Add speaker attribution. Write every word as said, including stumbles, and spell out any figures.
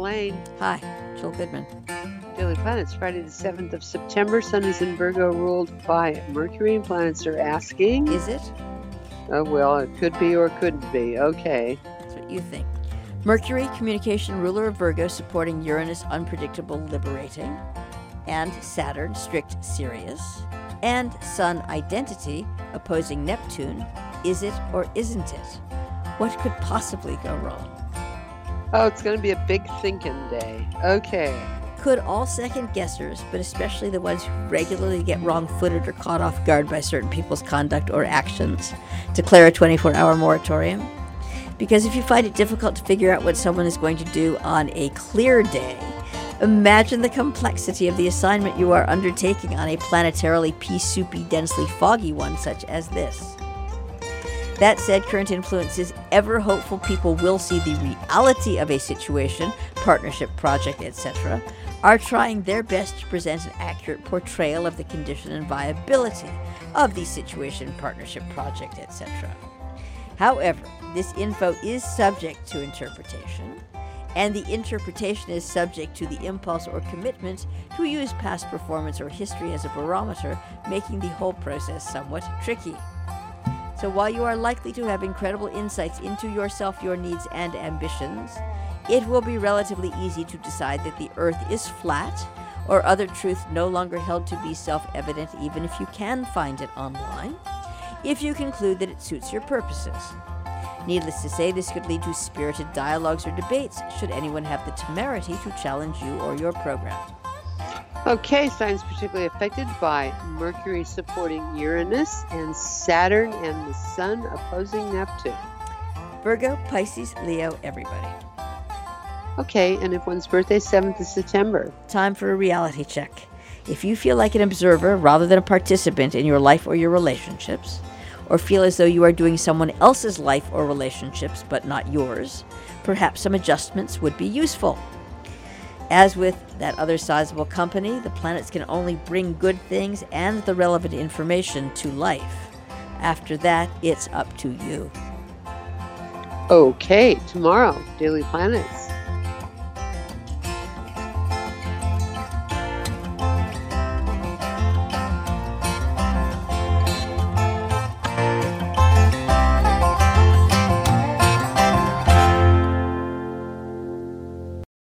Speaker 1: Lane.
Speaker 2: Hi, Jill Goodman.
Speaker 1: Daily Planets, Friday the seventh of September. Sun is in Virgo, ruled by Mercury, and planets are asking.
Speaker 2: Is it?
Speaker 1: Oh, well, it could be or couldn't be. Okay.
Speaker 2: That's what you think. Mercury, communication ruler of Virgo, supporting Uranus, unpredictable, liberating. And Saturn, strict, serious. And Sun, identity, opposing Neptune. Is it or isn't it? What could possibly go wrong?
Speaker 1: Oh, it's going to be a big thinking day. Okay.
Speaker 2: Could all second-guessers, but especially the ones who regularly get wrong-footed or caught off guard by certain people's conduct or actions, declare a twenty-four hour moratorium? Because if you find it difficult to figure out what someone is going to do on a clear day, imagine the complexity of the assignment you are undertaking on a planetarily pea-soupy, densely foggy one such as this. That said, current influences, ever hopeful people will see the reality of a situation, partnership, project, et cetera, are trying their best to present an accurate portrayal of the condition and viability of the situation, partnership, project, et cetera. However, this info is subject to interpretation, and the interpretation is subject to the impulse or commitment to use past performance or history as a barometer, making the whole process somewhat tricky. So while you are likely to have incredible insights into yourself, your needs, and ambitions, it will be relatively easy to decide that the Earth is flat, or other truth no longer held to be self-evident even if you can find it online, if you conclude that it suits your purposes. Needless to say, this could lead to spirited dialogues or debates should anyone have the temerity to challenge you or your program.
Speaker 1: Okay, signs particularly affected by Mercury supporting Uranus and Saturn and the Sun opposing Neptune.
Speaker 2: Virgo, Pisces, Leo, everybody.
Speaker 1: Okay, and if one's birthday is seventh of September.
Speaker 2: Time for a reality check. If you feel like an observer rather than a participant in your life or your relationships, or feel as though you are doing someone else's life or relationships but not yours, perhaps some adjustments would be useful. As with that other sizable company, the planets can only bring good things and the relevant information to life. After that, it's up to you.
Speaker 1: Okay, tomorrow, Daily Planets.